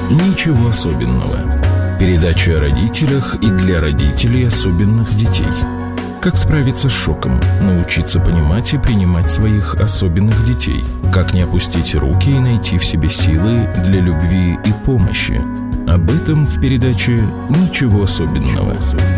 Ничего особенного. Передача о родителях и для родителей особенных детей. Как справиться с шоком, научиться понимать и принимать своих особенных детей. Как не опустить руки и найти в себе силы для любви и помощи. Об этом в передаче «Ничего особенного».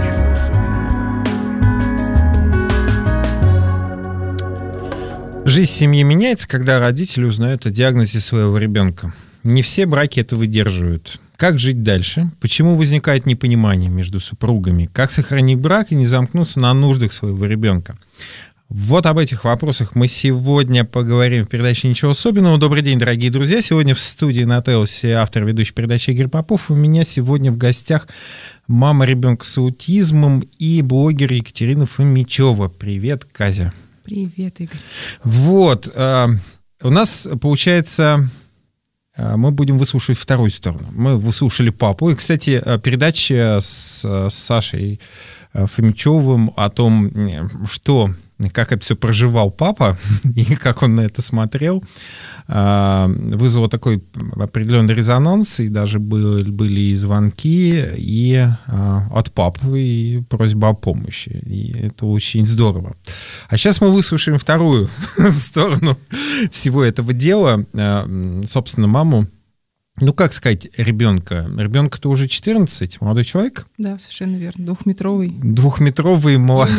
Жизнь семьи меняется, когда родители узнают о диагнозе своего ребенка. Не все браки это выдерживают. Как жить дальше? Почему возникает непонимание между супругами? Как сохранить брак и не замкнуться на нуждах своего ребенка? Вот об этих вопросах мы сегодня поговорим в передаче «Ничего особенного». Добрый день, дорогие друзья. Сегодня в студии на Телсе автор ведущей передачи Игорь Попов. У меня сегодня в гостях мама ребенка с аутизмом и блогер Екатерина Фомичева. Привет, Казя. Привет, Игорь. Вот, у нас, получается, мы будем выслушивать вторую сторону. Мы выслушали папу. И, кстати, передача с Сашей Фомичевым о том, как это все проживал папа и как он на это смотрел, вызвало такой определенный резонанс, и даже были и звонки и от папы, и просьба о помощи. И это очень здорово. А сейчас мы выслушаем вторую сторону всего этого дела. Собственно, маму, как сказать, ребенка? Ребенка-то уже 14, молодой человек? Да, совершенно верно. Двухметровый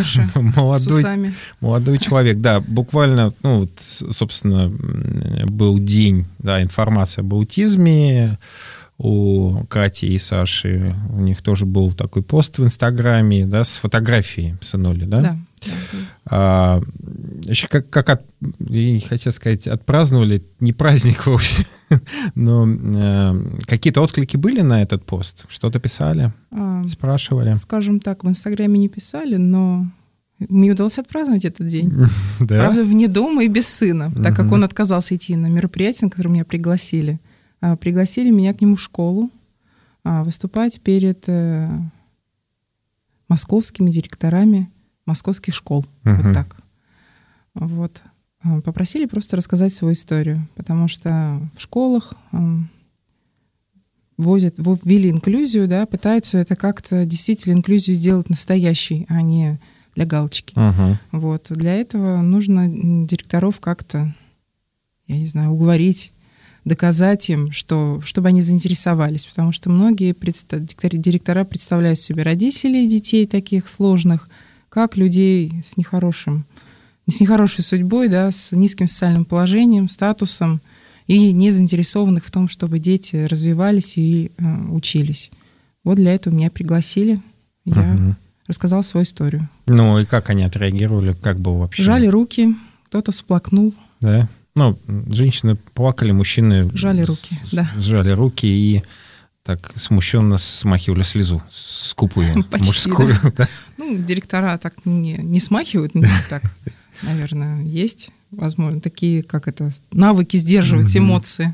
молодой человек. Да, буквально, собственно, был день, да, информация об аутизме у Кати и Саши. У них тоже был такой пост в Инстаграме, да, с фотографией сынули, да? Да. Еще хотел сказать, отпраздновали, не праздник вовсе, но какие-то отклики были на этот пост? Что-то писали, спрашивали? Скажем так, в Инстаграме не писали, но мне удалось отпраздновать этот день. Да? Правда, вне дома и без сына, так как он отказался идти на мероприятие, на которое меня пригласили. Пригласили меня к нему в школу выступать перед московскими директорами московских школ. Вот так. Вот. Попросили просто рассказать свою историю, потому что в школах ввели инклюзию, да, пытаются это как-то действительно инклюзию сделать настоящей, а не для галочки. Вот. Для этого нужно директоров как-то, я не знаю, уговорить, доказать им, чтобы они заинтересовались, потому что многие директора представляют себе родителей детей таких сложных, как людей с нехорошей судьбой, да, с низким социальным положением, статусом и не заинтересованных в том, чтобы дети развивались и учились. Вот для этого меня пригласили, я рассказала свою историю. Ну и как они отреагировали, как было вообще? Жали руки, кто-то всплакнул. Да? Женщины плакали, мужчины жали руки, да. Сжали руки и так смущенно смахивали слезу скупую, мужскую. Да. Директора так не смахивают, не так, наверное, есть, возможно, такие, навыки сдерживать эмоции.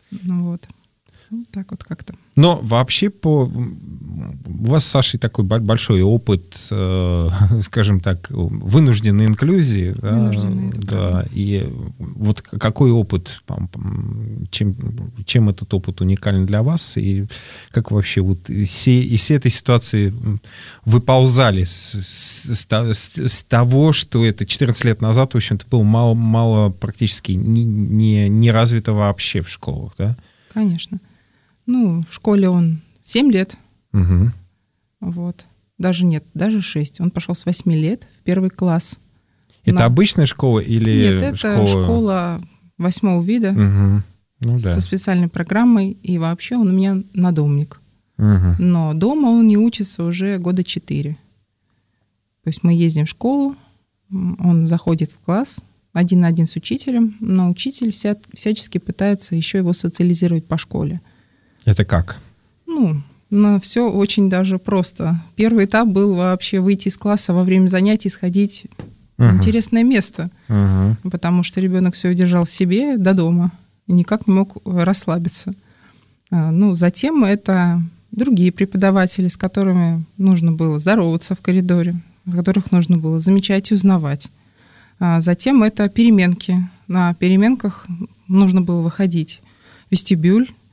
Так вот как-то. Но вообще у вас с Сашей такой большой опыт, скажем так, вынужденной инклюзии. Да. И вот какой опыт, чем этот опыт уникален для вас, и как вообще из этой ситуации выползали с того, что это 14 лет назад, в общем-то, было мало практически не развито вообще в школах, да? Конечно. В школе он 7 лет. Вот. Даже 6. Он пошел с 8 лет в 1 класс. Это обычная школа или Нет, это школа 8 вида со специальной программой. И вообще он у меня надомник. Но дома он не учится уже года 4. То есть мы ездим в школу, он заходит в класс один на один с учителем, но учитель всячески пытается еще его социализировать по школе. Это как? Все очень даже просто. Первый этап был вообще выйти из класса во время занятий, сходить в интересное место, потому что ребенок все удержал в себе до дома и никак не мог расслабиться. Затем это другие преподаватели, с которыми нужно было здороваться в коридоре, которых нужно было замечать и узнавать. Затем это переменки. На переменках нужно было выходить в вестибюль,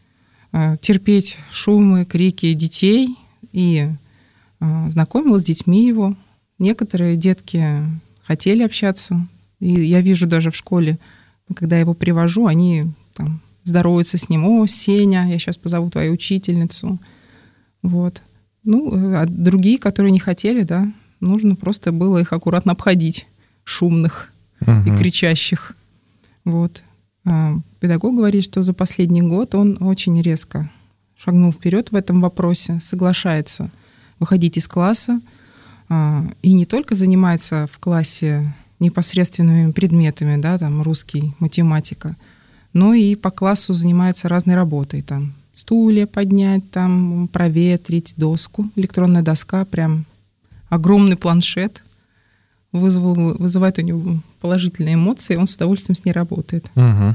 терпеть шумы, крики детей и знакомила с детьми его. Некоторые детки хотели общаться. И я вижу даже в школе, когда я его привожу, они там здороваются с ним. «О, Сеня, я сейчас позову твою учительницу». Вот. А другие, которые не хотели, да, нужно просто было их аккуратно обходить, шумных и кричащих. Вот. Педагог говорит, что за последний год он очень резко шагнул вперед в этом вопросе, соглашается выходить из класса и не только занимается в классе непосредственными предметами, да, там русский, математика, но и по классу занимается разной работой, там стулья поднять, там проветрить доску, электронная доска, прям огромный планшет, вызывает у него положительные эмоции, он с удовольствием с ней работает. Угу.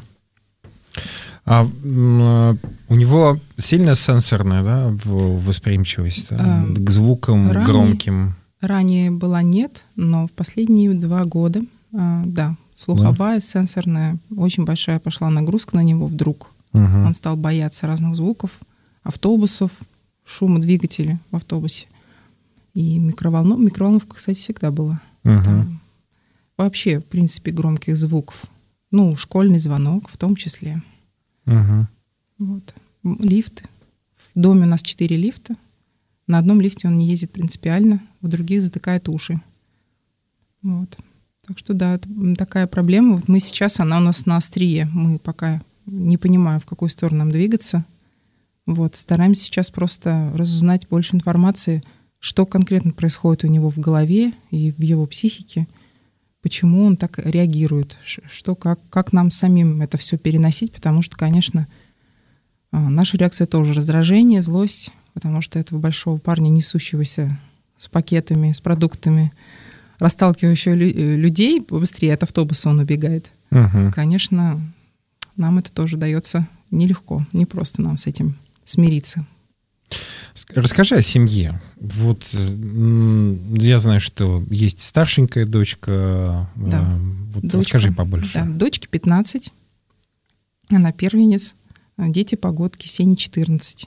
У него сильно сенсорная, да, восприимчивость к звукам громким? Ранее была нет, но в последние 2 года, да, слуховая, сенсорная, очень большая пошла нагрузка на него вдруг. Он стал бояться разных звуков, автобусов, шума двигателя в автобусе. И микроволновка, кстати, всегда была. Там вообще, в принципе, громких звуков. Школьный звонок в том числе. Вот. Лифты. В доме у нас 4 лифта. На одном лифте он не ездит принципиально, в других затыкает уши. Вот. Так что да, это такая проблема. Вот она у нас на острие. Мы пока не понимаем, в какую сторону нам двигаться. Вот. Стараемся сейчас просто разузнать больше информации, что конкретно происходит у него в голове и в его психике, почему он так реагирует, как нам самим это все переносить, потому что, конечно, наша реакция тоже раздражение, злость, потому что этого большого парня, несущегося с пакетами, с продуктами, расталкивающего людей, быстрее от автобуса он убегает. Конечно, нам это тоже дается нелегко, не просто нам с этим смириться. Расскажи о семье. Вот я знаю, что есть старшенькая дочка. Да. Дочка, расскажи побольше. Да, дочке 15, она первенец, дети погодки, Сене 14.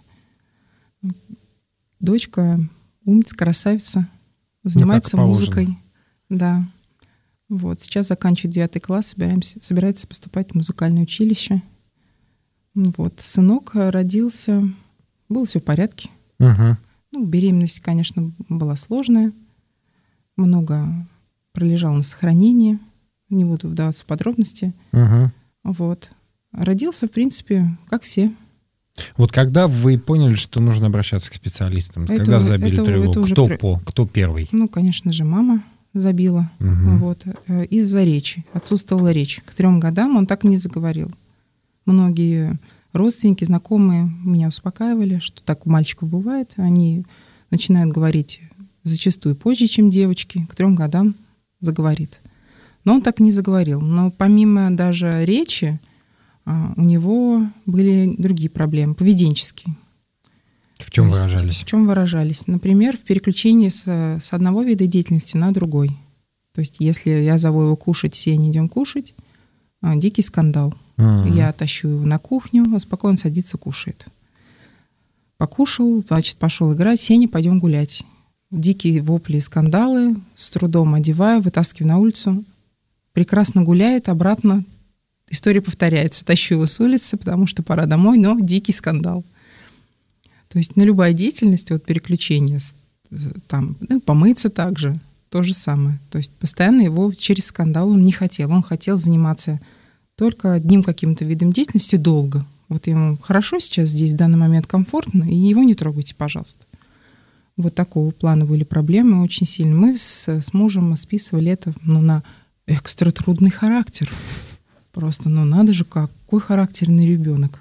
Дочка умница, красавица, занимается музыкой. Да. Вот, сейчас заканчивает 9 класс, собирается поступать в музыкальное училище. Вот, сынок родился, было все в порядке. Беременность, конечно, была сложная. Много пролежал на сохранении. Не буду вдаваться в подробности. Вот. Родился, в принципе, как все. Вот когда вы поняли, что нужно обращаться к специалистам? Когда забили тревогу? Кто первый? Конечно же, мама забила. Вот. Из-за речи. Отсутствовала речь. К 3 годам он так и не заговорил. Многие родственники, знакомые меня успокаивали, что так у мальчиков бывает. Они начинают говорить зачастую позже, чем девочки. К 3 годам заговорит. Но он так и не заговорил. Но помимо даже речи, у него были другие проблемы, поведенческие. В чем выражались? В чем выражались? Например, в переключении с одного вида деятельности на другой. То есть если я зову его кушать, Сеня, идем кушать, дикий скандал. Я тащу его на кухню, а спокойно садится, кушает. Покушал, значит, пошел играть, Сеня, пойдем гулять. Дикие вопли и скандалы, с трудом одеваю, вытаскиваю на улицу. Прекрасно гуляет, обратно история повторяется. Тащу его с улицы, потому что пора домой, но дикий скандал. То есть на любая деятельность, вот переключение, там, помыться также, то же самое. То есть постоянно его через скандал он не хотел. Он хотел заниматься только одним каким-то видом деятельности долго. Вот ему хорошо сейчас здесь, в данный момент комфортно, и его не трогайте, пожалуйста. Вот такого плана были проблемы очень сильно. Мы с мужем списывали это на экстра трудный характер. Просто, надо же, какой характерный ребенок.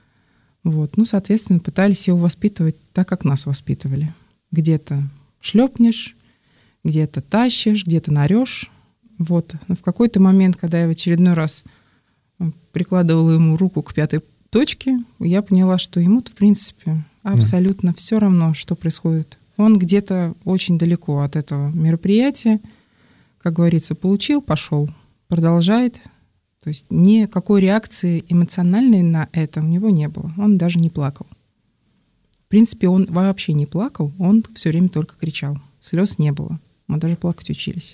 Вот. Соответственно, пытались его воспитывать так, как нас воспитывали. Где-то шлепнешь, где-то тащишь, где-то наорешь. Вот. Но в какой-то момент, когда я в очередной раз прикладывала ему руку к 5 точке, я поняла, что ему-то, в принципе, абсолютно все равно, что происходит. Он где-то очень далеко от этого мероприятия. Как говорится, получил, пошел, продолжает. То есть никакой реакции эмоциональной на это у него не было. Он даже не плакал. принципе, он вообще не плакал, он все время только кричал. Слез не было. Мы даже плакать учились.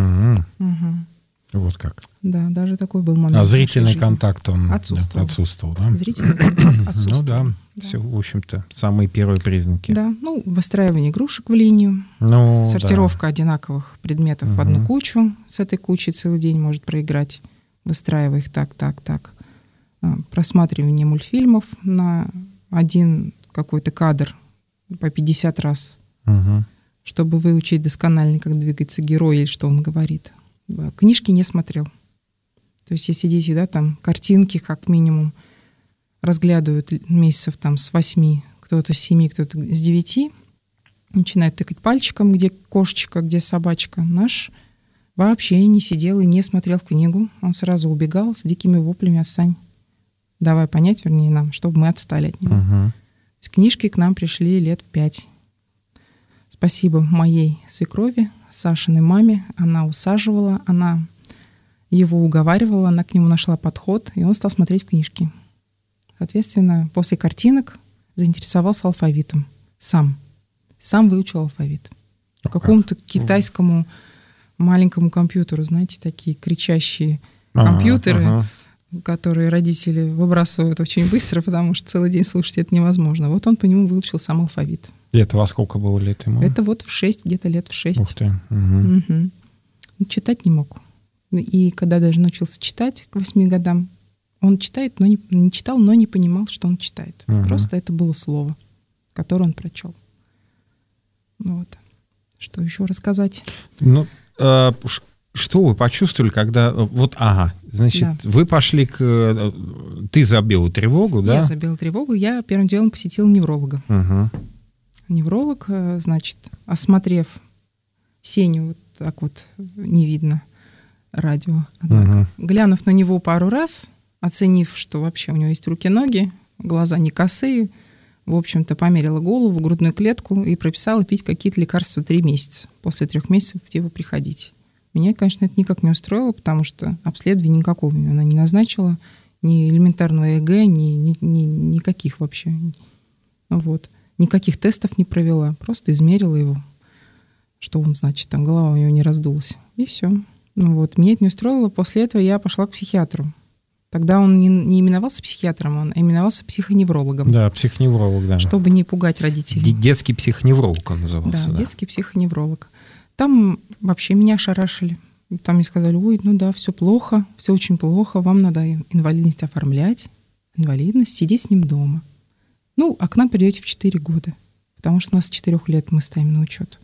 Вот как. Да, даже такой был момент. А зрительный контакт он отсутствовал, да? Зрительный контакт отсутствовал. Ну да, все, в общем-то, самые первые признаки. Да, выстраивание игрушек в линию, сортировка одинаковых предметов в одну кучу, с этой кучей целый день может проиграть, выстраивая их так. Просматривание мультфильмов на один какой-то кадр по 50 раз, чтобы выучить досконально, как двигается герой или что он говорит. Книжки не смотрел. То есть если дети, там картинки как минимум разглядывают месяцев с 8, кто-то с 7, кто-то с 9, начинает тыкать пальчиком, где кошечка, где собачка. Наш вообще не сидел и не смотрел в книгу. Он сразу убегал с дикими воплями: «Отстань». Давай понять, вернее, нам, чтобы мы отстали от него. То есть книжки к нам пришли лет в 5. Спасибо моей свекрови, Сашиной маме. Она усаживала, она его уговаривала, она к нему нашла подход, и он стал смотреть в книжки. Соответственно, после картинок заинтересовался алфавитом. Сам выучил алфавит. По какому-то китайскому маленькому компьютеру, знаете, такие кричащие компьютеры, которые родители выбрасывают очень быстро, потому что целый день слушать это невозможно. Вот он по нему выучил сам алфавит. И это во сколько было лет ему? Это в 6, где-то лет в 6. Ух ты. Читать не мог. И когда даже научился читать к 8 годам, он читает, но не читал, но не понимал, что он читает. Просто это было слово, которое он прочел. Вот. Что еще рассказать? Что вы почувствовали, когда... Вы пошли Ты за белую тревогу, да? Я за белую тревогу. Я первым делом посетила невролога. Невролог, осмотрев Сеню, вот так вот не видно радио, однако, глянув на него пару раз, оценив, что вообще у него есть руки-ноги, глаза не косые, в общем-то, померила голову, грудную клетку и прописала пить какие-то лекарства 3 месяца. После 3 месяцев приходите. Меня, конечно, это никак не устроило, потому что обследования никакого она не назначила, ни элементарного ЭГ, никаких вообще. Вот. Никаких тестов не провела, просто измерила его, что он значит, голова у него не раздулась. И все. Меня это не устроило. После этого я пошла к психиатру. Тогда он не именовался психиатром, он именовался психоневрологом. Да, психоневролог, да. Чтобы не пугать родителей. Детский психоневролог он назывался. Да, детский психоневролог. Там вообще меня ошарашили. Там мне сказали: все плохо, все очень плохо, вам надо инвалидность оформлять, сидеть с ним дома. А к нам придете в 4 года, потому что у нас с 4 лет мы ставим на учет.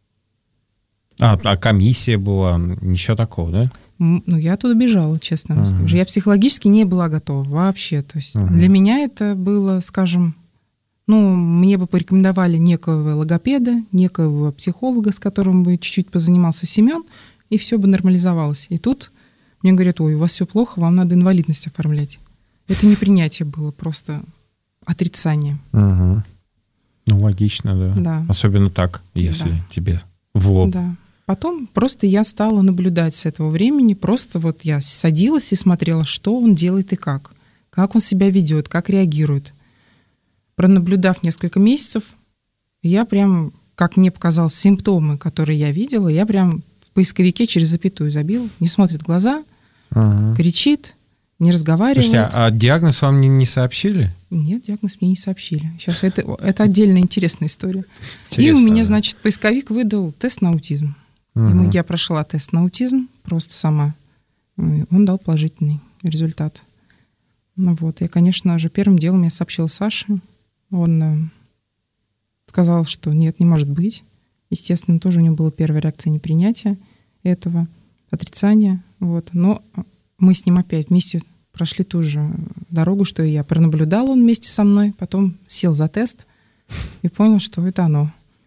А комиссия была, ничего такого, да? Я оттуда бежала, честно вам скажу. Я психологически не была готова вообще. То есть для меня это было, скажем, мне бы порекомендовали некоего логопеда, некоего психолога, с которым бы чуть-чуть позанимался Семен, и все бы нормализовалось. И тут мне говорят: ой, у вас все плохо, вам надо инвалидность оформлять. Это не принятие было, просто отрицание. Логично, да. Особенно так, если тебе в лоб. Да. Потом просто я стала наблюдать с этого времени. Просто я садилась и смотрела, что он делает и как он себя ведет, как реагирует. Пронаблюдав несколько месяцев, я прям, как мне показалось, симптомы, которые я видела, я прям в поисковике через запятую забила. Не смотрит в глаза, кричит, не разговаривает. Слушайте, а диагноз вам не сообщили? Нет, диагноз мне не сообщили. Сейчас это отдельная интересная история. Интересно, и у меня, поисковик выдал тест на аутизм. Я прошла тест на аутизм просто сама. Он дал положительный результат. Я, конечно же, первым делом я сообщила Саше. Он сказал, что нет, не может быть. Естественно, тоже у него была первая реакция непринятия этого, отрицания. Но мы с ним опять вместе прошли ту же дорогу, что и я. Пронаблюдал он вместе со мной, потом сел за тест и понял, что это оно.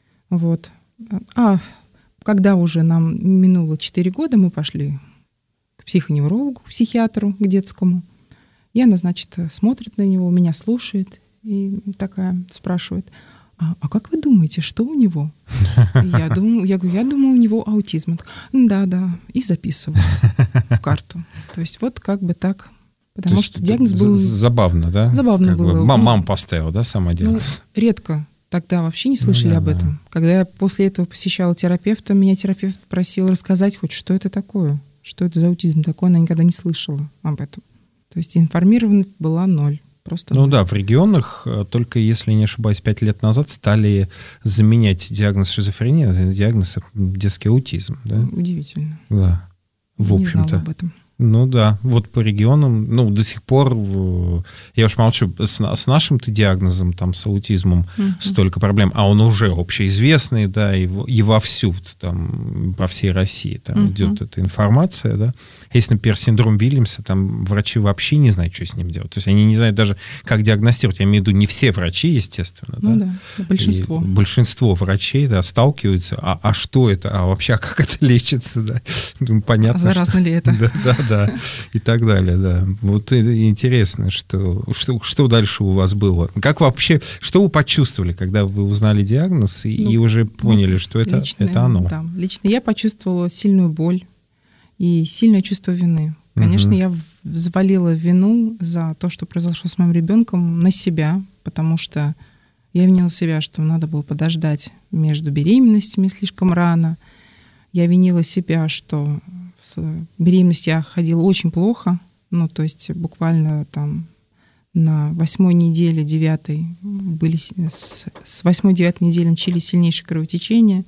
Когда уже нам минуло 4 года, мы пошли к психоневрологу, к психиатру, к детскому. И она, смотрит на него, меня слушает и такая спрашивает: а как вы думаете, что у него? Я думаю, у него аутизм. Да, и записываю в карту. То есть так. Потому что диагноз был... Забавно, да? Забавно было. Мама поставила, да, сама диагноз? Редко тогда вообще не слышали об этом. Да. Когда я после этого посещала терапевта, меня терапевт просил рассказать хоть, что это такое, что это за аутизм такой, она никогда не слышала об этом. То есть информированность была 0. Просто ну да, в регионах только, если не ошибаюсь, 5 лет назад стали заменять диагноз шизофрения на диагноз детский аутизм. Да? Удивительно. Да. В общем-то. Не знала об этом. Ну да, вот по регионам, ну, до сих пор, я уж молчу, с нашим-то диагнозом, там, с аутизмом столько проблем, а он уже общеизвестный, да, и вовсю, там, по всей России там идет эта информация, да. Если, например, синдром Вильямса, там врачи вообще не знают, что с ним делать. То есть они не знают даже, как диагностировать. Я имею в виду не все врачи, естественно. Ну да, большинство. И большинство врачей, да, сталкиваются. А что это? А вообще, как это лечится? Да? Думаю, понятно. А заразно ли это? Да. И так далее, да. Вот интересно, что дальше у вас было. Как вообще, что вы почувствовали, когда вы узнали диагноз и уже поняли, что это оно? Да. Лично я почувствовала сильную боль и сильное чувство вины. Конечно, я взвалила вину за то, что произошло с моим ребенком, на себя, потому что я винила себя, что надо было подождать между беременностями слишком рано. Я винила себя, что с беременности я ходила очень плохо, ну, то есть буквально там на 8-й неделе, 9-й были, с 8-9 недели начались сильнейшие кровотечения,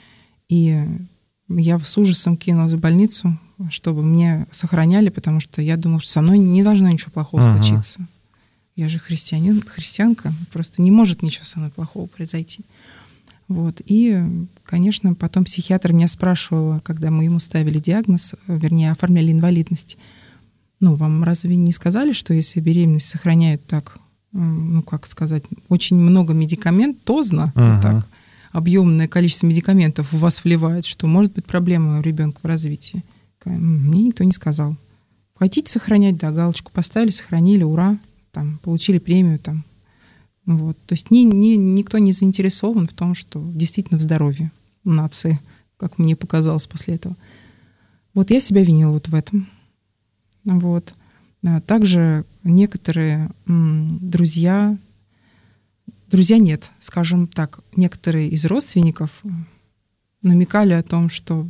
и я с ужасом кинулась в больницу, чтобы меня сохраняли, потому что я думала, что со мной не должно ничего плохого случиться. Я же христианка, просто не может ничего со мной плохого произойти. Вот. И, конечно, потом психиатр меня спрашивала, когда мы ему ставили диагноз, вернее, оформляли инвалидность, ну, вам разве не сказали, что если беременность сохраняет так, ну, как сказать, очень много медикаментозно, так, объемное количество медикаментов в вас вливает, что может быть проблема у ребенка в развитии? Мне никто не сказал. Хотите сохранять, да, галочку поставили, сохранили, ура, там, получили премию, там. Вот. То есть никто не заинтересован в том, что действительно в здоровье нации, как мне показалось после этого. Вот я себя винила вот в этом. Вот. Также некоторые друзья нет, скажем так, некоторые из родственников намекали о том, что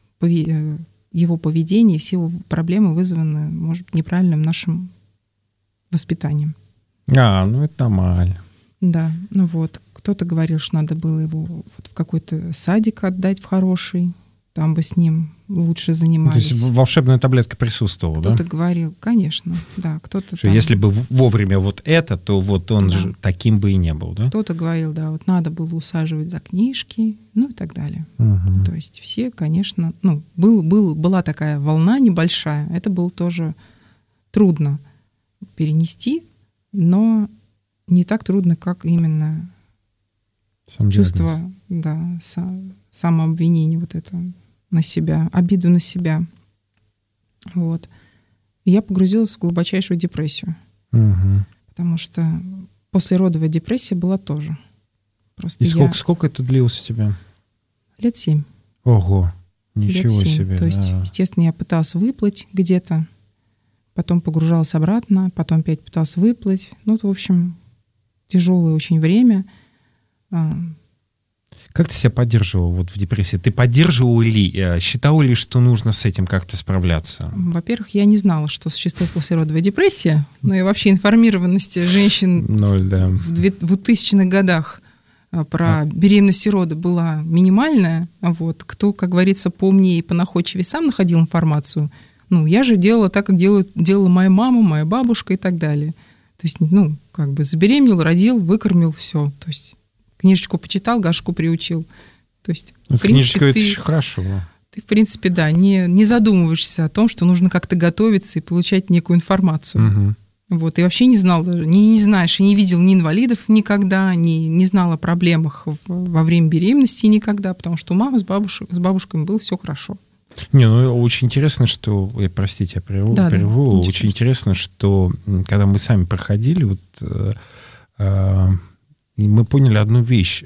его поведение, все его проблемы вызваны, может быть, неправильным нашим воспитанием. Ну это нормально. Да, ну вот. Кто-то говорил, что надо было его вот в какой-то садик отдать, в хороший, там бы с ним лучше занимались. То есть волшебная таблетка присутствовала, кто-то говорил, конечно, да. Кто-то что там... Если бы вовремя вот это, то вот он же таким бы и не был, да? Кто-то говорил, да, вот надо было усаживать за книжки, ну и так далее. То есть все, конечно, ну, была такая волна небольшая, это было тоже трудно перенести, но не так трудно, как именно чувство, да, самообвинения вот это на себя, обиду на себя. Вот. И я погрузилась в глубочайшую депрессию. Потому что послеродовая депрессия была тоже. Просто и сколько это длилось у тебя? Лет 7. Ого, ничего себе. То есть, естественно, я пыталась выплыть где-то, потом погружалась обратно, потом опять пыталась выплыть. Ну, это, в общем, тяжелое очень время. Как ты себя поддерживал вот в депрессии? Ты поддерживал ли, считал ли, что нужно с этим как-то справляться? Во-первых, я не знала, что существует послеродовая депрессия, но и вообще информированности женщин 0, да. в 2000-х годах про беременность и роды была минимальная. Вот. Кто, как говорится, поумнее и понаходчивее сам находил информацию. Ну, я же делала так, как делала моя мама, моя бабушка и так далее. То есть, ну, как бы забеременел, родил, выкормил, все. То есть книжечку почитал, Гашку приучил. То есть, в принципе, книжечка — это очень хорошо. Ты, в принципе, да, не задумываешься о том, что нужно как-то готовиться и получать некую информацию. Вот, и вообще не знал, не знаешь, и не видел ни инвалидов никогда, не знал о проблемах во время беременности никогда, потому что у мамы с бабушками было все хорошо. Ну, очень интересно, что... Простите, я прерву. Очень интересно, что когда мы сами проходили, вот, мы поняли одну вещь.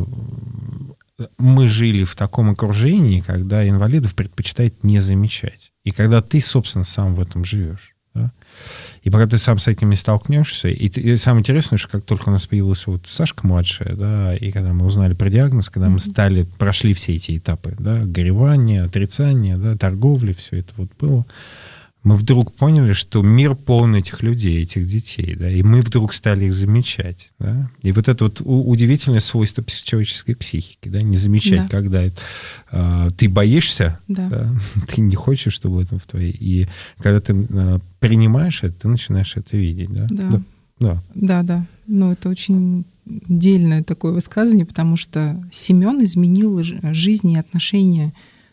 Мы жили в таком окружении, когда инвалидов предпочитают не замечать. И когда ты, собственно, сам в этом живешь. Да? И пока ты сам с этим не столкнешься, и самое интересное, что как только у нас появилась вот Сашка младшая, да, и когда мы узнали про диагноз, когда мы прошли все эти этапы, да, горевания, отрицания, да, торговли, все это вот было, мы вдруг поняли, что мир полон этих людей, этих детей, да, и мы вдруг стали их замечать, да, и вот это вот удивительное свойство человеческой психики, да, не замечать, когда ты боишься, да, ты не хочешь, чтобы это в твоей, и когда ты принимаешь это, ты начинаешь это видеть, да. Да. Ну, это очень дельное такое высказывание, потому что Семен изменил жизнь и отношение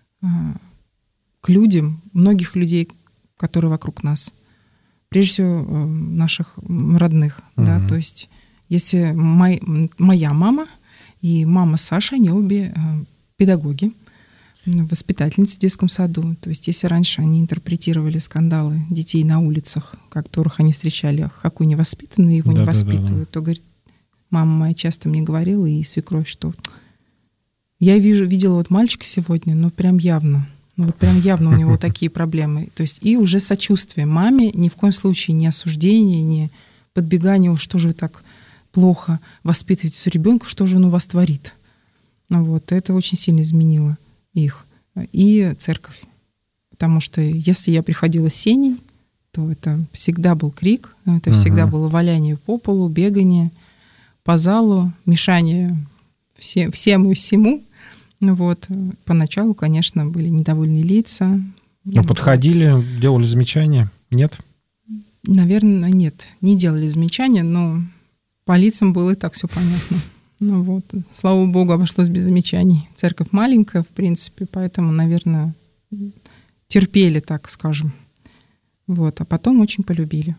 к людям, многих людей, которые вокруг нас. Прежде всего, наших родных. Да? То есть, если моя мама и мама Саши, они обе педагоги, воспитательницы в детском саду. То есть, если раньше они интерпретировали скандалы детей на улицах, которых они встречали, какой невоспитанный его не воспитывают, то, говорит, мама моя часто мне говорила, и свекровь, что я видела вот мальчика сегодня, но прям явно. Ну вот прям явно у него такие проблемы. То есть и уже сочувствие маме, ни в коем случае не осуждение, не подбегание, что же вы так плохо воспитываете ребенка, что же он у вас творит. Ну вот, это очень сильно изменило их. И церковь. Потому что если я приходила с Сеней, то это всегда был крик, это всегда было валяние по полу, бегание по залу, мешание всем и всему. Ну вот, поначалу, конечно, были недовольные лица. Но подходили, делали замечания? Нет? Наверное, нет. Не делали замечания, но по лицам было и так все понятно. Ну вот, слава богу, обошлось без замечаний. Церковь маленькая, в принципе, поэтому, наверное, терпели, так скажем. Вот, а потом очень полюбили.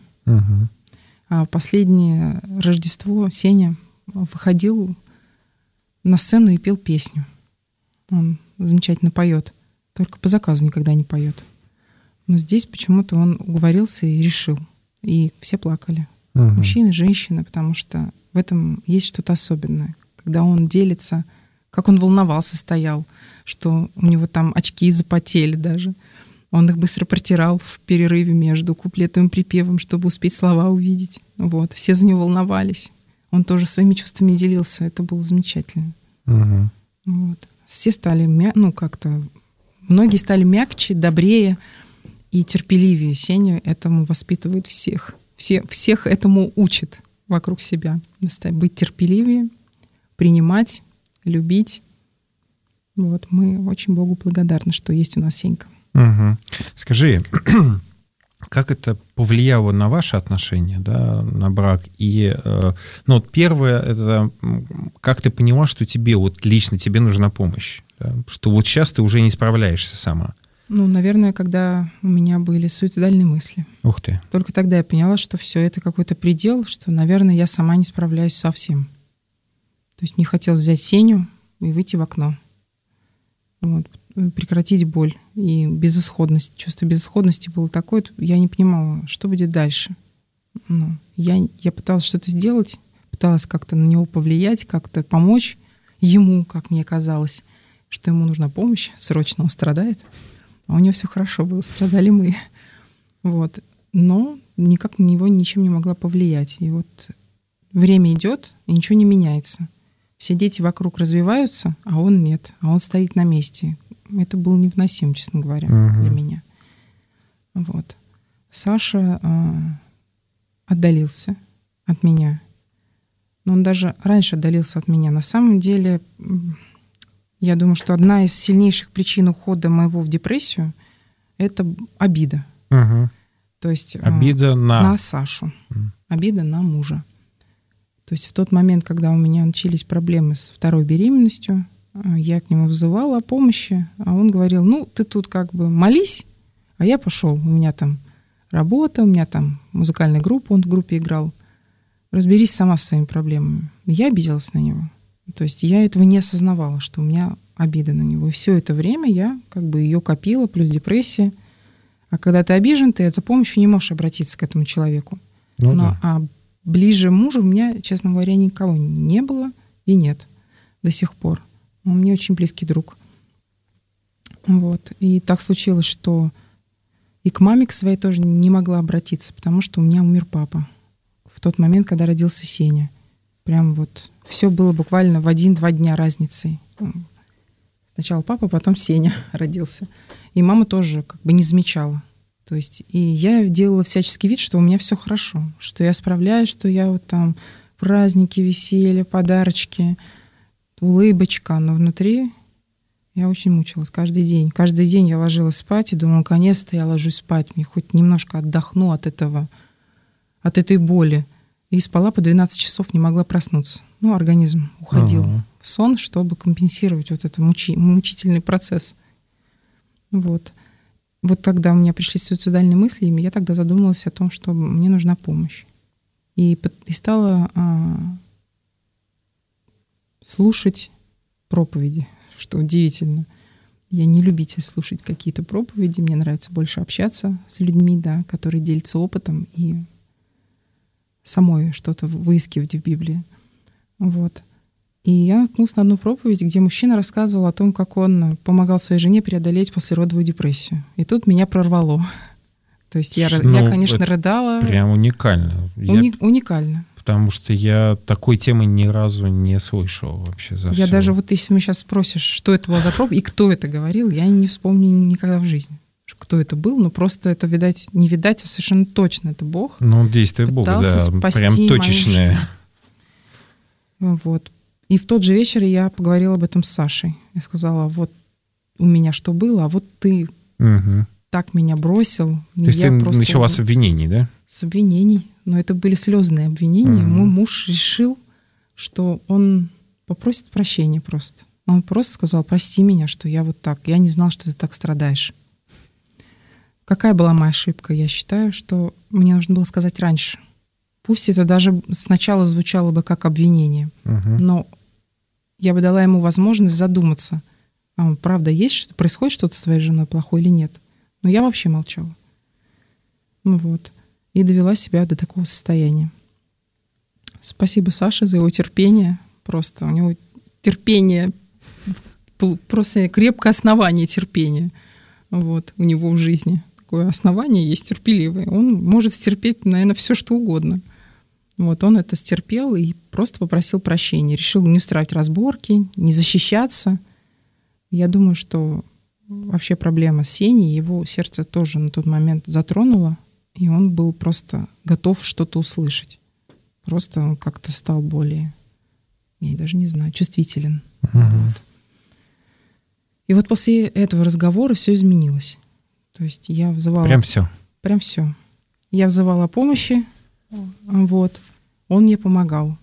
А последнее Рождество Сеня выходил на сцену и пел песню. Он замечательно поет, только по заказу никогда не поет. Но здесь почему-то он уговорился и решил. И все плакали. Мужчины, женщины, потому что в этом есть что-то особенное. Когда он делится, как он волновался, стоял, что у него там очки запотели даже. Он их быстро протирал в перерыве между куплетом и припевом, чтобы успеть слова увидеть. Вот. Все за него волновались. Он тоже своими чувствами делился. Это было замечательно. Вот. Все стали, многие стали мягче, добрее и терпеливее. Сеня этому воспитывает всех. Всех этому учит вокруг себя. Быть терпеливее, принимать, любить. Вот. Мы очень Богу благодарны, что есть у нас Сенька. Скажи, как это повлияло на ваши отношения, да, на брак? И вот первое, это как ты поняла, что тебе, вот лично тебе нужна помощь? Да? Что вот сейчас ты уже не справляешься сама? Ну, наверное, когда у меня были суицидальные мысли. Ух ты. Только тогда я поняла, что все это какой-то предел, что, наверное, я сама не справляюсь совсем. То есть мне хотелось взять Сеню и выйти в окно. Вот. Прекратить боль и безысходность. Чувство безысходности было такое, я не понимала, что будет дальше. Я пыталась что-то сделать, пыталась как-то на него повлиять, как-то помочь ему, как мне казалось, что ему нужна помощь, срочно он страдает. А у него все хорошо было, страдали мы. Вот. Но никак на него ничем не могла повлиять. И вот время идет, и ничего не меняется. Все дети вокруг развиваются, а он нет, а он стоит на месте. Это было невыносимо, честно говоря, для меня. Вот. Саша отдалился от меня. Но он даже раньше отдалился от меня. На самом деле, я думаю, что одна из сильнейших причин ухода моего в депрессию — это обида. То есть обида на Сашу. Обида на мужа. То есть в тот момент, когда у меня начались проблемы с второй беременностью, я к нему вызывала о помощи, а он говорил, ты тут как бы молись, а я пошел. У меня там работа, у меня там музыкальная группа, он в группе играл. Разберись сама со своими проблемами. Я обиделась на него. То есть я этого не осознавала, что у меня обида на него. И все это время я как бы ее копила, плюс депрессия. А когда ты обижен, ты за помощью не можешь обратиться к этому человеку. А ближе мужу у меня, честно говоря, никого не было и нет до сих пор. Он мне очень близкий друг. Вот. И так случилось, что И к маме к своей тоже не могла обратиться, потому что у меня умер папа в тот момент, когда родился Сеня. Прям вот все было буквально в 1-2 дня разницей. Сначала папа, потом Сеня родился. И мама тоже как бы не замечала. То есть и я делала всяческий вид, что у меня все хорошо, что я справляюсь, что я вот там праздники, веселье, подарочки, улыбочка. Но внутри я очень мучилась каждый день. Каждый день я ложилась спать и думала, наконец-то я ложусь спать, мне хоть немножко отдохну от этой боли. И спала по 12 часов, не могла проснуться. Ну, организм уходил в сон, чтобы компенсировать вот этот мучительный процесс. Вот. Вот тогда у меня пришли суицидальные мысли, и я тогда задумалась о том, что мне нужна помощь. И стала слушать проповеди, что удивительно. Я не любитель слушать какие-то проповеди, мне нравится больше общаться с людьми, да, которые делятся опытом и самой что-то выискивать в Библии. Вот. И я наткнулась на одну проповедь, где мужчина рассказывал о том, как он помогал своей жене преодолеть послеродовую депрессию. И тут меня прорвало. То есть я конечно, рыдала. Прям уникально. Уникально. Потому что я такой темы ни разу не слышал вообще за Я всё. даже вот если меня сейчас спросишь, что это была за проповедь и кто это говорил, я не вспомню никогда в жизни, кто это был, но просто это, видать, не видать, а совершенно точно это Бог. Ну, действие Бога, да, прям точечное. Вот. И в тот же вечер я поговорила об этом с Сашей. Я сказала, вот у меня что было, а вот ты так меня бросил. То есть ты начала с обвинений, да? С обвинений. Но это были слезные обвинения. Мой муж решил, что он попросит прощения просто. Он просто сказал, прости меня, что я вот так. Я не знал, что ты так страдаешь. Какая была моя ошибка? Я считаю, что мне нужно было сказать раньше. Пусть это даже сначала звучало бы как обвинение, но я бы дала ему возможность задуматься, а правда есть, что происходит что-то с твоей женой плохое или нет. Но я вообще молчала. Ну вот. И довела себя до такого состояния. Спасибо Саше за его терпение. Просто у него терпение, просто крепкое основание терпения. Вот, у него в жизни. Такое основание есть терпеливое. Он может стерпеть, наверное, все что угодно. Вот, он это стерпел и просто попросил прощения. Решил не устраивать разборки, не защищаться. Я думаю, что вообще проблема с Сеней, его сердце тоже на тот момент затронуло, и он был просто готов что-то услышать. Просто он как-то стал более, я даже не знаю, чувствителен. Вот. И вот после этого разговора все изменилось. То есть я взывала... Прям все. Прям все. Я взывала о помощи, вот. Он мне помогал.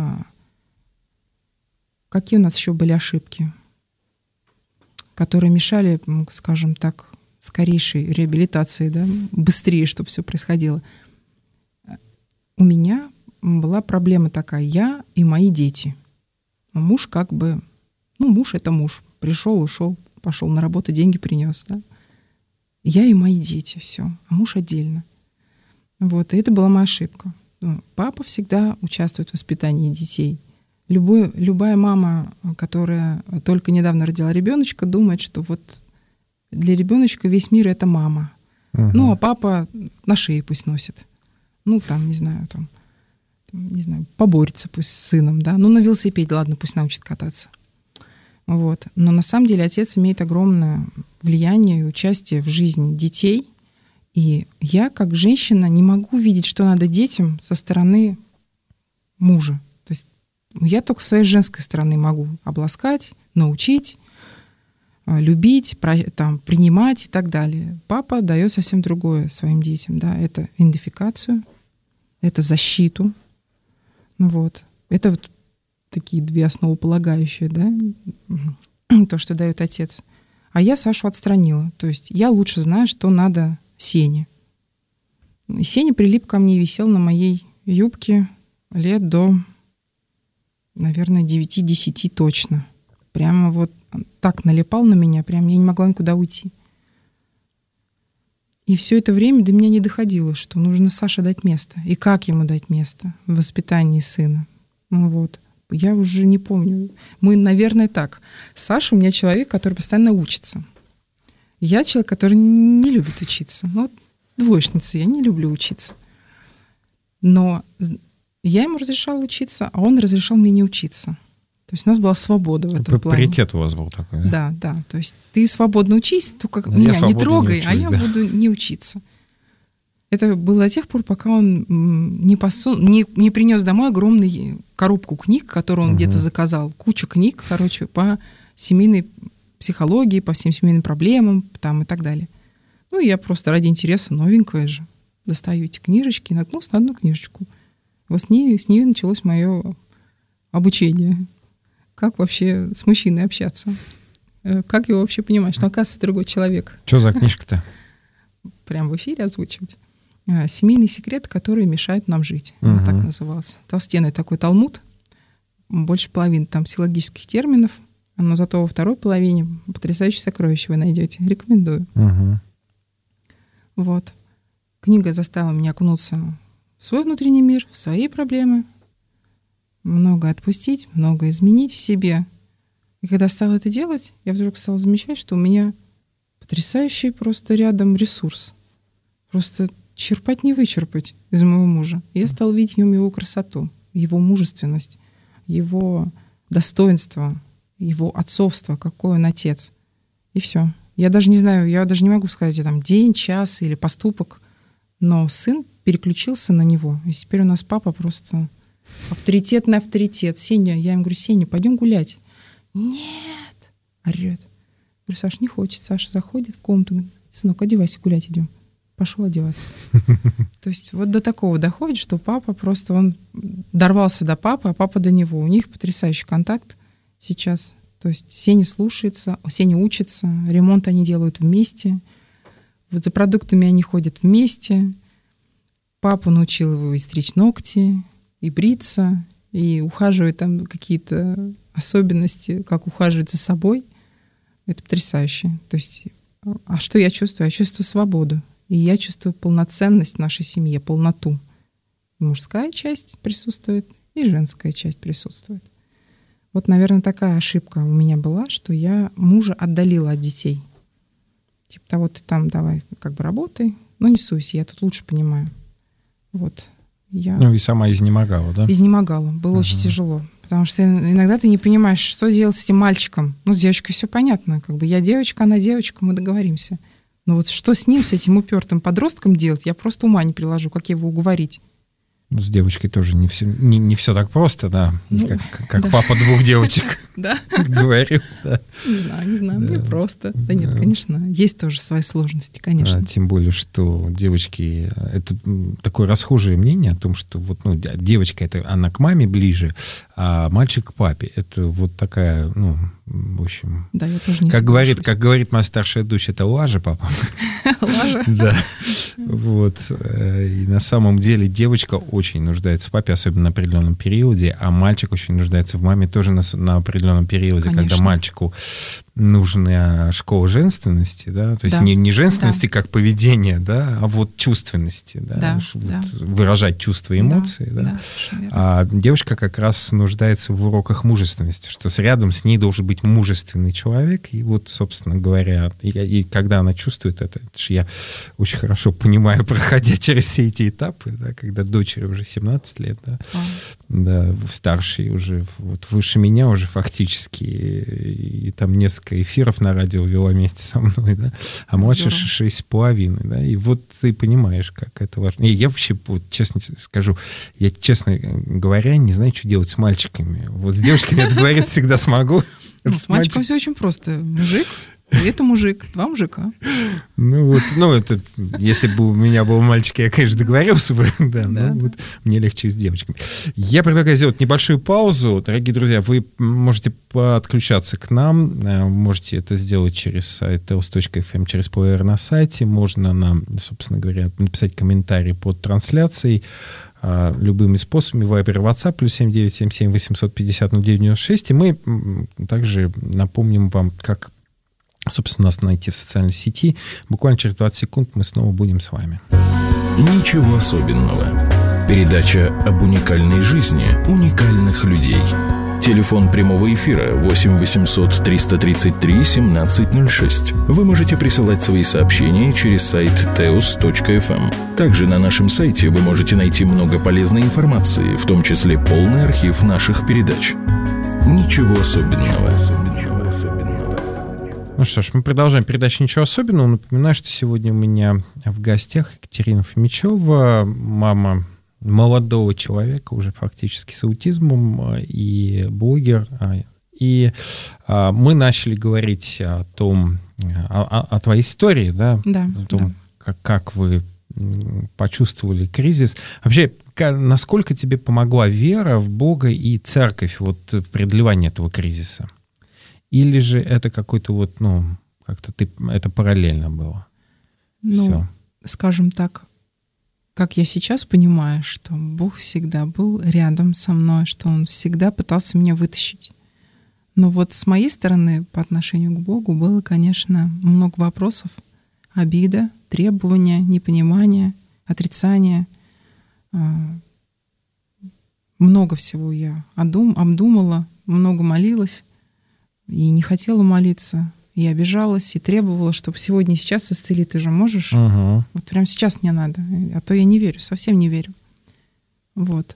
Какие у нас еще были ошибки, которые мешали, скажем так, скорейшей реабилитации, да, быстрее, чтобы все происходило. У меня была проблема такая: я и мои дети. Муж как бы... Ну, муж — это муж. Пришел, ушел, пошел на работу, деньги принес. Да? Я и мои дети, все. А муж отдельно. Вот, и это была моя ошибка. Папа всегда участвует в воспитании детей. Любая мама, которая только недавно родила ребеночка, думает, что вот для ребеночка весь мир — это мама. Ну, а папа на шее пусть носит. Ну, там, не знаю, поборется пусть с сыном, да. Ну, на велосипеде, ладно, пусть научит кататься. Вот. Но на самом деле отец имеет огромное влияние и участие в жизни детей. И я, как женщина, не могу видеть, что надо детям со стороны мужа. То есть я только с своей женской стороны могу обласкать, научить, любить, принимать и так далее. Папа дает совсем другое своим детям. Да? Это идентификацию, это защиту. Ну вот. Это вот такие две основополагающие, да, то, что дает отец. А я Сашу отстранила. То есть я лучше знаю, что надо Сене. И Сеня прилип ко мне и висел на моей юбке лет до, наверное, 9-10 точно. Прямо вот так налипал на меня, прям я не могла никуда уйти. И все это время до меня не доходило, что нужно Саше дать место. И как ему дать место в воспитании сына. Ну вот. Я уже не помню. Мы, наверное, так. Саша у меня человек, который постоянно учится. Я человек, который не любит учиться. Ну, вот двоечница, я не люблю учиться. Но я ему разрешала учиться, а он разрешал мне не учиться. То есть у нас была свобода в этом плане. Паритет у вас был такой, да? Да. То есть ты свободно учись, только меня не трогай, а я буду не учиться. Это было до тех пор, пока он не принес домой огромную коробку книг, которую он где-то заказал. Куча книг, по семейной психологии, по всем семейным проблемам там, и так далее. Ну, я просто ради интереса, новенькая же, достаю эти книжечки и наткнулась на одну книжечку. Вот с нее началось мое обучение. Как вообще с мужчиной общаться? Как его вообще понимать, что, оказывается, другой человек? Что за книжка-то? Прям в эфире озвучивать. «Семейный секрет, который мешает нам жить». Она так называлась. Толстенный такой талмуд. Больше половины там силлогических терминов. Но зато во второй половине потрясающее сокровище вы найдете. Рекомендую. Вот. Книга заставила меня окунуться в свой внутренний мир, в свои проблемы. Много отпустить, много изменить в себе. И когда стала это делать, я вдруг стала замечать, что у меня потрясающий просто рядом ресурс. Просто черпать не вычерпать из моего мужа. И я стала видеть в нем его красоту, его мужественность, его достоинство, его отцовство, какой он отец. И все. Я даже не знаю, я даже не могу сказать, там, день, час или поступок, но сын переключился на него. И теперь у нас папа просто авторитетный авторитет. Сеня, я ему говорю: Сеня, пойдем гулять. Нет, орет. Говорю: Саша, не хочет. Саша заходит в комнату, говорит: сынок, одевайся, гулять идем. Пошел одеваться. То есть вот до такого доходит, что папа просто, он дорвался до папы, а папа до него. У них потрясающий контакт сейчас. То есть Сеня слушается, Сеня учится, ремонт они делают вместе, вот за продуктами они ходят вместе. Папа научил его и стричь ногти, и бриться, и ухаживать, там какие-то особенности, как ухаживать за собой. Это потрясающе. То есть, а что я чувствую? Я чувствую свободу. И я чувствую полноценность в нашей семье, полноту. И мужская часть присутствует, и женская часть присутствует. Вот, наверное, такая ошибка у меня была, что я мужа отдалила от детей. Типа того, ты там давай как бы работай, но не суйся, я тут лучше понимаю. Вот. Ну и сама изнемогала, да? Изнемогала. Было очень тяжело. Потому что иногда ты не понимаешь, что делать с этим мальчиком. Ну, с девочкой все понятно. Как бы я девочка, она девочка, мы договоримся. Но вот что с ним, с этим упертым подростком делать, я просто ума не приложу, как его уговорить. Ну, с девочкой тоже не все так просто, да. Как да. Папа двух девочек говорил. Не знаю, мне просто. Да нет, конечно, есть тоже свои сложности, конечно. Тем более, что девочки, это такое расхожее мнение о том, что вот, ну, девочка, это она к маме ближе, а мальчик к папе. Это вот такая, ну, в общем... Да, я тоже не как говорит моя старшая дочь, это лажа, папа. Лажа? Да. Вот. И на самом деле девочка очень нуждается в папе, особенно на определенном периоде, а мальчик очень нуждается в маме тоже на определенном периоде, конечно. Когда мальчику нужна школа женственности, да, то есть не женственности как поведение, да, а вот чувственности, да, вот выражать чувства и эмоции, да. А девочка как раз нуждается в уроках мужественности, что рядом с ней должен быть мужественный человек, и вот, собственно говоря, и когда она чувствует это же я очень хорошо понимаю, проходя через все эти этапы, да, когда дочери уже 17 лет, да, старший уже вот выше меня уже фактически, и там несколько эфиров на радио вела вместе со мной, да, а младше 6,5, да, и вот ты понимаешь, как это важно. И я вообще, вот, честно скажу, я, честно говоря, не знаю, что делать с мальчиками. Вот с девушками это говорить всегда смогу. С мальчиком все очень просто. Мужик, и это мужик, два мужика. Ну вот, это, если бы у меня был мальчик, я, конечно, договорился бы, вот мне легче с девочками. Я предлагаю сделать небольшую паузу. Дорогие друзья, вы можете подключаться к нам, можете это сделать через сайт els.fm, через плеер на сайте, можно нам, собственно говоря, написать комментарий под трансляцией любыми способами, Viber, WhatsApp, +7 977 850 0996, и мы также напомним вам, как, собственно, нас найти в социальной сети. Буквально через 20 секунд мы снова будем с вами. Ничего особенного. Передача об уникальной жизни уникальных людей. Телефон прямого эфира 8 800 333 1706. Вы можете присылать свои сообщения через сайт teos.fm. Также на нашем сайте вы можете найти много полезной информации, в том числе полный архив наших передач. Ничего особенного. Ну что ж, мы продолжаем передачу «Ничего особенного». Напоминаю, что сегодня у меня в гостях Екатерина Фомичева, мама молодого человека, уже фактически с аутизмом, и блогер. И мы начали говорить о твоей истории, да? Да. О том, как вы почувствовали кризис. Вообще, насколько тебе помогла вера в Бога и церковь в преодолевании этого кризиса? Или же это какой-то как-то это параллельно было? Всё. Скажем так, как я сейчас понимаю, что Бог всегда был рядом со мной, что Он всегда пытался меня вытащить. Но вот с моей стороны по отношению к Богу было, конечно, много вопросов, обида, требования, непонимание, отрицание. Много всего я обдумала, много молилась и не хотела молиться. И обижалась, и требовала, чтобы сегодня и сейчас исцели. Ты же можешь? Угу. Вот прямо сейчас мне надо. А то я не верю, совсем не верю. Вот.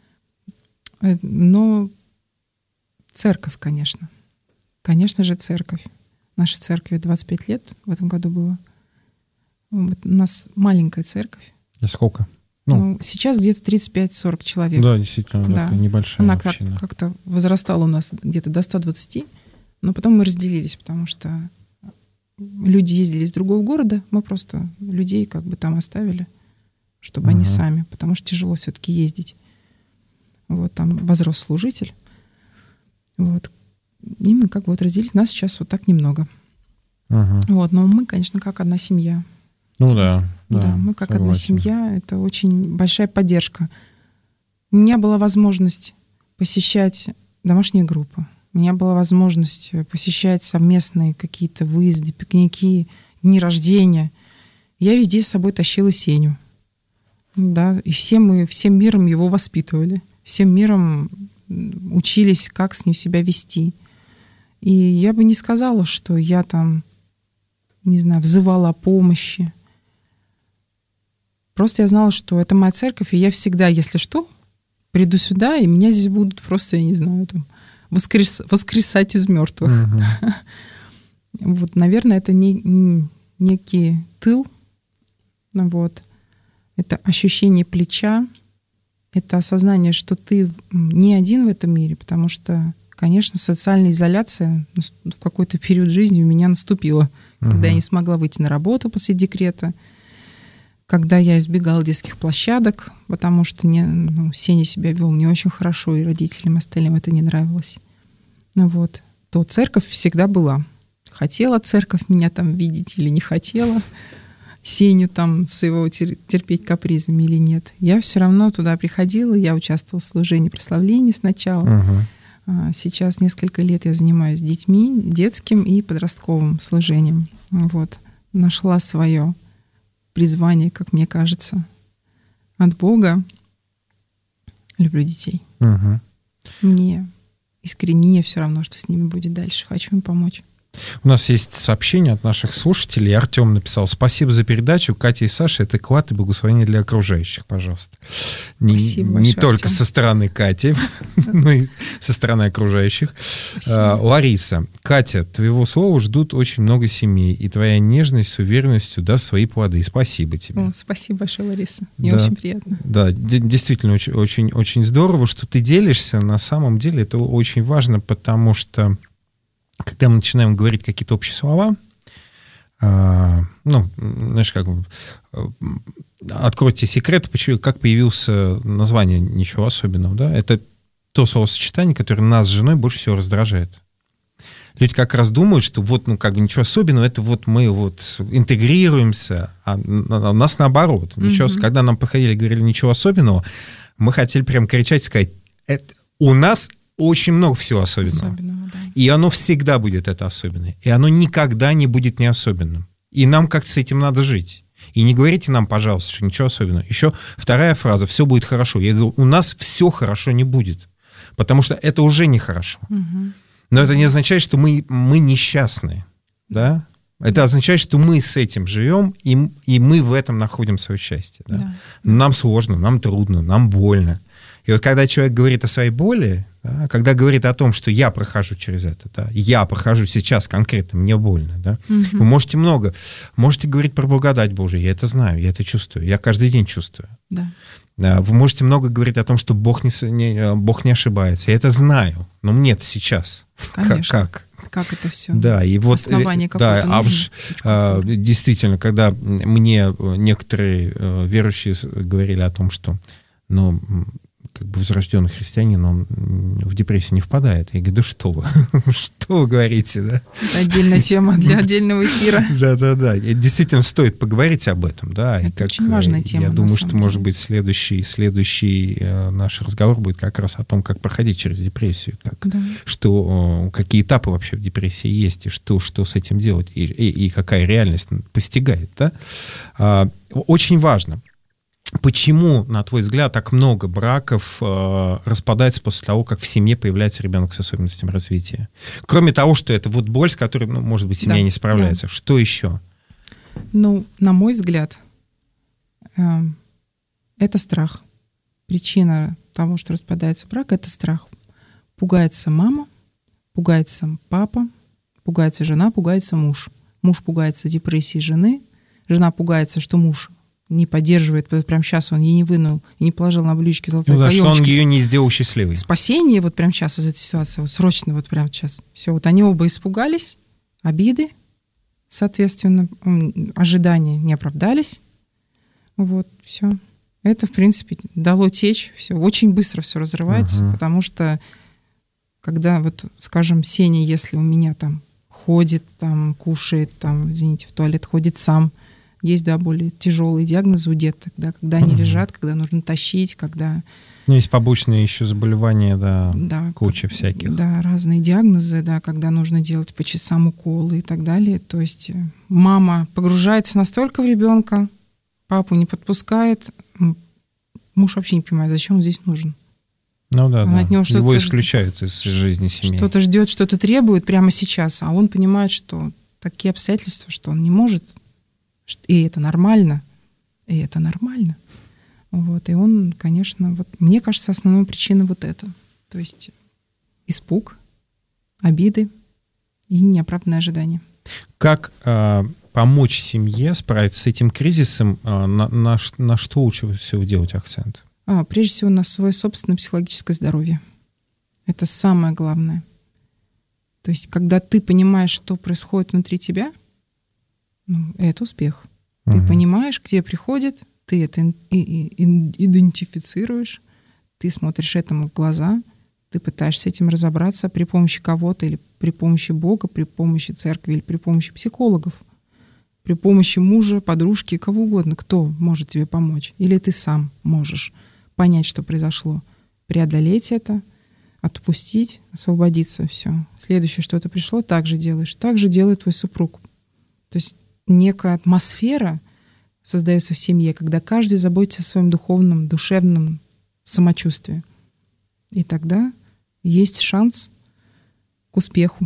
Но церковь, конечно. Конечно же, церковь. Нашей церкви 25 лет в этом году было. Вот у нас маленькая церковь. И сколько? Сейчас где-то 35-40 человек. Да, действительно, такая небольшая Она община. как-то возрастала у нас где-то до 120. Но потом мы разделились, потому что люди ездили из другого города, мы просто людей как бы там оставили, чтобы они сами, потому что тяжело все-таки ездить. Вот там возрос служитель. Вот. И мы как бы разделились. Нас сейчас вот так немного. Вот. Но мы, конечно, как одна семья. Да, мы как согласен. одна семья. Это очень большая поддержка. У меня была возможность посещать домашние группы. У меня была возможность посещать совместные какие-то выезды, пикники, дни рождения. Я везде с собой тащила Сеню. Да, и мы всем миром его воспитывали. Всем миром учились, как с ним себя вести. И я бы не сказала, что я там, не знаю, взывала о помощи. Просто я знала, что это моя церковь, и я всегда, если что, приду сюда, и меня здесь будут просто, я не знаю, там, воскресать из мертвых. Вот, наверное, это некий тыл. Вот. Это ощущение плеча. Это осознание, что ты не один в этом мире, потому что, конечно, социальная изоляция в какой-то период жизни у меня наступила, когда я не смогла выйти на работу после декрета, когда я избегала детских площадок, потому что Сеня себя вел не очень хорошо, и родителям остальным это не нравилось. Вот. То церковь всегда была. Хотела церковь меня там видеть или не хотела, Сеню там с его терпеть капризами или нет. Я все равно туда приходила, я участвовала в служении прославления сначала. Сейчас несколько лет я занимаюсь детьми, детским и подростковым служением. Вот. Нашла свое призвание, как мне кажется, от Бога. Люблю детей. Мне искренне все равно, что с ними будет дальше. Хочу им помочь. У нас есть сообщение от наших слушателей. Артем написал: спасибо за передачу. Катя и Саша — это клад и благословение для окружающих, пожалуйста. Спасибо Не большое, только Артем. со стороны Кати, но и со стороны окружающих. Лариса: Катя, твоего слова ждут очень много семей, и твоя нежность с уверенностью даст свои плоды. Спасибо тебе. Спасибо большое, Лариса. Мне очень приятно. Да, действительно очень, очень здорово, что ты делишься. На самом деле это очень важно, потому что когда мы начинаем говорить какие-то общие слова, знаешь, как бы, откройте секрет, как появился название «Ничего особенного». Да? Это то словосочетание, которое нас с женой больше всего раздражает. Люди как раз думают, что как бы ничего особенного, это мы интегрируемся, а у нас наоборот. Когда нам подходили и говорили «ничего особенного», мы хотели прям кричать и сказать: у нас очень много всего особенного. Да. И оно всегда будет это особенное. И оно никогда не будет не особенным. И нам как-то с этим надо жить. И не говорите нам, пожалуйста, что ничего особенного. Еще вторая фраза: все будет хорошо. Я говорю, у нас все хорошо не будет. Потому что это уже нехорошо. Но это не означает, что мы несчастны. Да? Это означает, что мы с этим живем, и мы в этом находим свое счастье. Да? Да. Нам сложно, нам трудно, нам больно. И вот когда человек говорит о своей боли, да, когда говорит о том, что я прохожу через это, да, я прохожу сейчас конкретно, мне больно, да, вы можете говорить про благодать Божию, я это знаю, я это чувствую, я каждый день чувствую. Да. Вы можете много говорить о том, что Бог не ошибается, я это знаю, но мне-то сейчас. Конечно. Как это все? Да, и вот, основание какое-то. Да, действительно, когда мне некоторые верующие говорили о том, что, как бы возрожденный христианин, он в депрессию не впадает. Я говорю, да что вы? Что вы говорите, да? Это отдельная тема для отдельного эфира. Да. Действительно, стоит поговорить об этом, да. Это очень важная тема. Я думаю, что, может быть, следующий наш разговор будет как раз о том, как проходить через депрессию, какие этапы вообще в депрессии есть, и что с этим делать, и какая реальность постигает, да. Очень важно. Почему, на твой взгляд, так много браков распадается после того, как в семье появляется ребенок с особенностями развития? Кроме того, что это вот боль, с которой, может быть, семья не справляется. Да. Что еще? На мой взгляд, это страх. Причина того, что распадается брак, это страх. Пугается мама, пугается папа, пугается жена, пугается муж. Муж пугается депрессии жены, жена пугается, что муж не поддерживает, прямо сейчас он ей не вынул и не положил на блюдечке золотой каемочки. Что он ее не сделал счастливой. Спасение вот прямо сейчас из этой ситуации, вот срочно вот прямо сейчас. Все, вот они оба испугались, обиды, соответственно, ожидания не оправдались. Вот, все. Это, в принципе, дало течь, все, очень быстро все разрывается, потому что, когда вот, скажем, Сеня, если у меня там ходит, там, кушает, там, извините, в туалет ходит сам, есть, да, более тяжелые диагнозы у деток, да, когда они лежат, когда нужно тащить, когда... Есть побочные еще заболевания, да, куча всяких. Да, разные диагнозы, да, когда нужно делать по часам уколы и так далее. То есть мама погружается настолько в ребенка, папу не подпускает, муж вообще не понимает, зачем он здесь нужен. Она от него его исключают из жизни семьи. Что-то ждет, что-то требует прямо сейчас, а он понимает, что такие обстоятельства, что он не может... И это нормально. Вот. И он, конечно, вот, мне кажется, основная причина вот это. То есть испуг, обиды и неоправданное ожидание. Как помочь семье справиться с этим кризисом? На что лучше всего делать акцент? Прежде всего, на свое собственное психологическое здоровье. Это самое главное. То есть, когда ты понимаешь, что происходит внутри тебя, это успех. Ты понимаешь, где приходит, ты это идентифицируешь, ты смотришь этому в глаза, ты пытаешься с этим разобраться при помощи кого-то или при помощи Бога, при помощи церкви или при помощи психологов, при помощи мужа, подружки, кого угодно, кто может тебе помочь. Или ты сам можешь понять, что произошло, преодолеть это, отпустить, освободиться, все. Следующее, что-то пришло, так же делаешь. Так же делает твой супруг. То есть некая атмосфера создается в семье, когда каждый заботится о своем духовном, душевном самочувствии. И тогда есть шанс к успеху.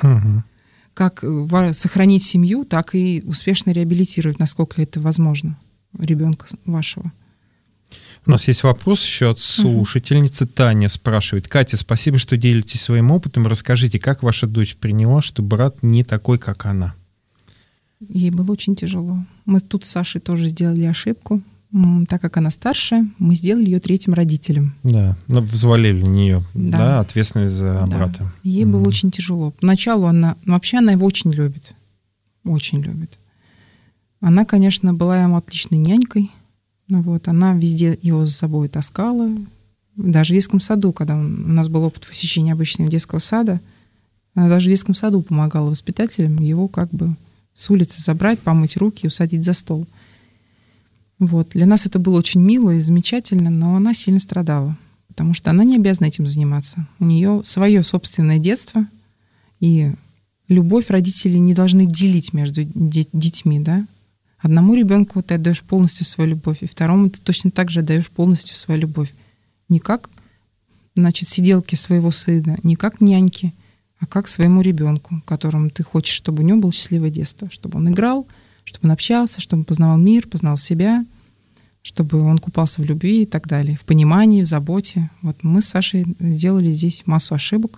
Как сохранить семью, так и успешно реабилитировать, насколько это возможно, ребенка вашего. У нас есть вопрос еще от слушательницы. Таня спрашивает. Катя, спасибо, что делитесь своим опытом. Расскажите, как ваша дочь приняла, что брат не такой, как она? Ей было очень тяжело. Мы тут с Сашей тоже сделали ошибку. Так как она старшая, мы сделали ее третьим родителем. Да, взвалили на нее ответственность за брата. Ей было очень тяжело. Поначалу вообще она его очень любит. Очень любит. Она, конечно, была ему отличной нянькой. Вот, она везде его за собой таскала. Даже в детском саду, когда у нас был опыт посещения обычного детского сада, она даже в детском саду помогала воспитателям его как бы с улицы забрать, помыть руки и усадить за стол. Вот. Для нас это было очень мило и замечательно, но она сильно страдала, потому что она не обязана этим заниматься. У нее свое собственное детство, и любовь родители не должны делить между детьми, да. Одному ребенку ты отдаешь полностью свою любовь, и второму ты точно так же отдаешь полностью свою любовь. Не как значит, сиделки своего сына не как няньки, а как своему ребенку, которому ты хочешь, чтобы у него было счастливое детство, чтобы он играл, чтобы он общался, чтобы он познавал мир, познал себя, чтобы он купался в любви и так далее, в понимании, в заботе. Вот мы с Сашей сделали здесь массу ошибок.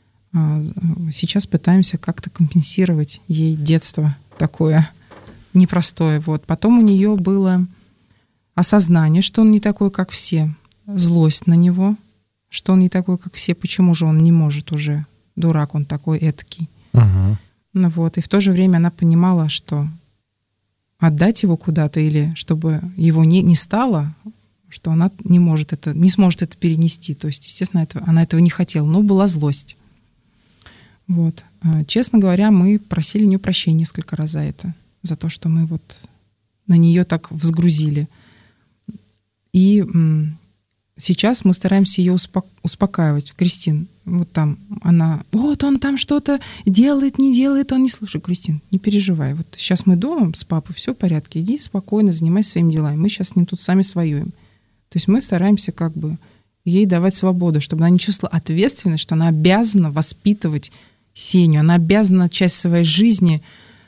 Сейчас пытаемся как-то компенсировать ей детство такое непростое. Вот. Потом у нее было осознание, что он не такой, как все, злость на него, что он не такой, как все, почему же он не может уже, дурак он такой, этакий. Угу. Ну вот. И в то же время она понимала, что отдать его куда-то или чтобы его не стало, что она не сможет это перенести. То есть, естественно, она этого не хотела, но была злость. Вот. Честно говоря, мы просили у нее прощения несколько раз за это, за то, что мы вот на нее так взгрузили. И сейчас мы стараемся ее успокаивать. Кристин, вот там она, вот он там что-то делает, не делает, он не слушает. Кристин, не переживай. Вот сейчас мы дома с папой, все в порядке. Иди спокойно, занимайся своими делами. Мы сейчас с ним тут сами своюем. То есть мы стараемся как бы ей давать свободу, чтобы она не чувствовала ответственность, что она обязана воспитывать Сеню. Она обязана часть своей жизни,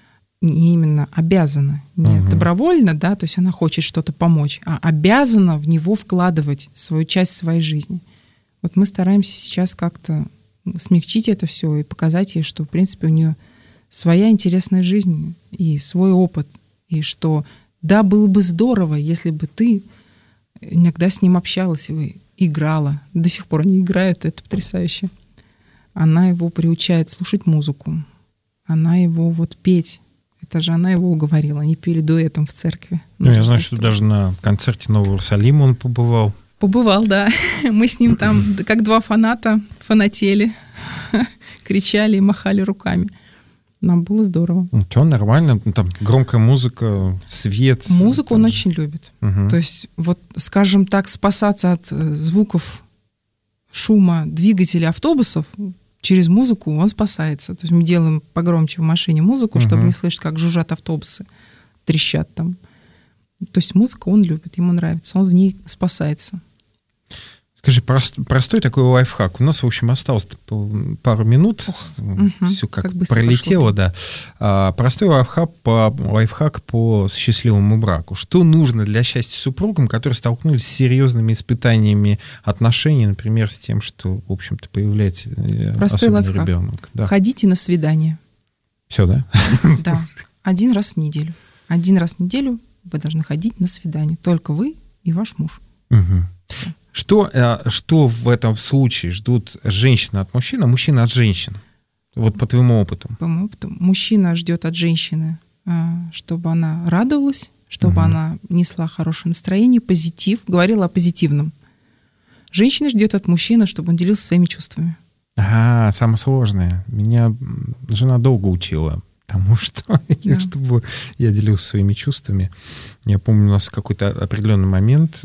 не именно обязана, не добровольно, да, то есть она хочет что-то помочь, а обязана в него вкладывать свою часть своей жизни. Вот мы стараемся сейчас как-то смягчить это все и показать ей, что, в принципе, у нее своя интересная жизнь и свой опыт, и что, да, было бы здорово, если бы ты иногда с ним общалась и играла. До сих пор они играют, это потрясающе. Она его приучает слушать музыку, она его вот петь. Это же она его уговорила. Они пели дуэтом в церкви. Ну, я знаю, что даже на концерте Нового Иерусалима он побывал. Побывал, да. Мы с ним там, как два фаната, фанатели, кричали и махали руками. Нам было здорово. Что, нормально? Там громкая музыка, свет. Музыку там... он очень любит. То есть, вот, скажем так, спасаться от звуков, шума двигателей автобусов через музыку он спасается. То есть мы делаем погромче в машине музыку, чтобы не слышать, как жужжат автобусы, трещат там. То есть музыку он любит, ему нравится, он в ней спасается. Скажи, простой такой лайфхак. У нас, в общем, осталось пару минут. Все как пролетело, да. Простой лайфхак по счастливому браку. Что нужно для счастья супругам, которые столкнулись с серьезными испытаниями отношений, например, с тем, что, в общем-то, появляется особенный ребенок? Да. Ходите на свидание. Все, да? Да. 1 раз в неделю. 1 раз в неделю вы должны ходить на свидание. Только вы и ваш муж. Все. Что в этом случае ждут женщины от мужчин, а мужчины от женщин? Вот по твоему опыту. По моему опыту. Мужчина ждет от женщины, чтобы она радовалась, чтобы она несла хорошее настроение, позитив, говорила о позитивном. Женщина ждет от мужчины, чтобы он делился своими чувствами. Самое сложное. Меня жена долго учила тому, что чтобы я делился своими чувствами. Я помню, у нас какой-то определенный момент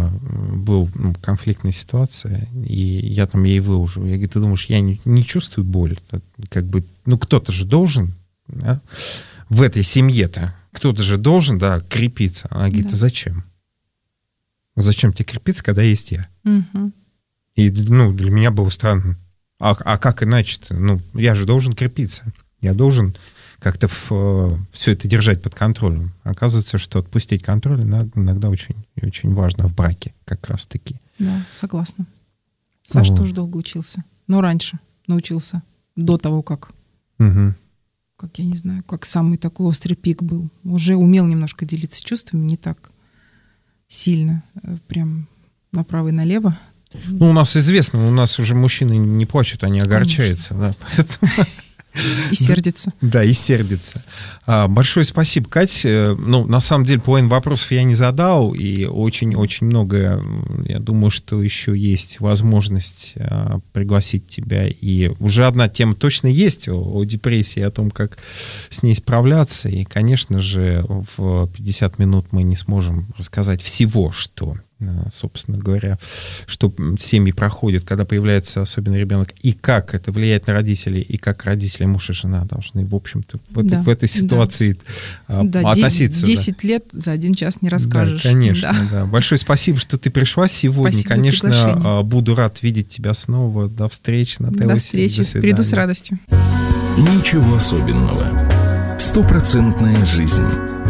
был конфликтная ситуация, и я там ей выложил. Я говорю, ты думаешь, я не чувствую боль? Как бы, кто-то же должен, да? В этой семье-то кто-то же должен, да, крепиться. Она говорит, а зачем? Зачем тебе крепиться, когда есть я? И, для меня было странно. А как иначе-то? Я же должен крепиться. Я должен как-то все это держать под контролем. Оказывается, что отпустить контроль иногда очень, очень важно в браке как раз-таки. Да, согласна. Саша тоже долго учился. Но раньше научился. До того, как я не знаю, как самый такой острый пик был. Уже умел немножко делиться чувствами, не так сильно, прям направо и налево. У нас известно, у нас уже мужчины не плачут, они огорчаются. Да, поэтому... И сердится. Да, и сердится. Большое спасибо, Кать. На самом деле, половину вопросов я не задал, и очень-очень много, я думаю, что еще есть возможность пригласить тебя. И уже одна тема точно есть о депрессии, о том, как с ней справляться. И, конечно же, в 50 минут мы не сможем рассказать всего, что собственно говоря, что семьи проходят, когда появляется особенный ребенок, и как это влияет на родителей, и как родители, муж и жена должны, в общем-то, в этой ситуации относиться. 10 лет за 1 час не расскажешь. Да, конечно. Да. Большое спасибо, что ты пришла сегодня. Спасибо конечно, буду рад видеть тебя снова. До встречи, Наталья. До встречи. Приду с радостью. Ничего особенного. 100% жизнь.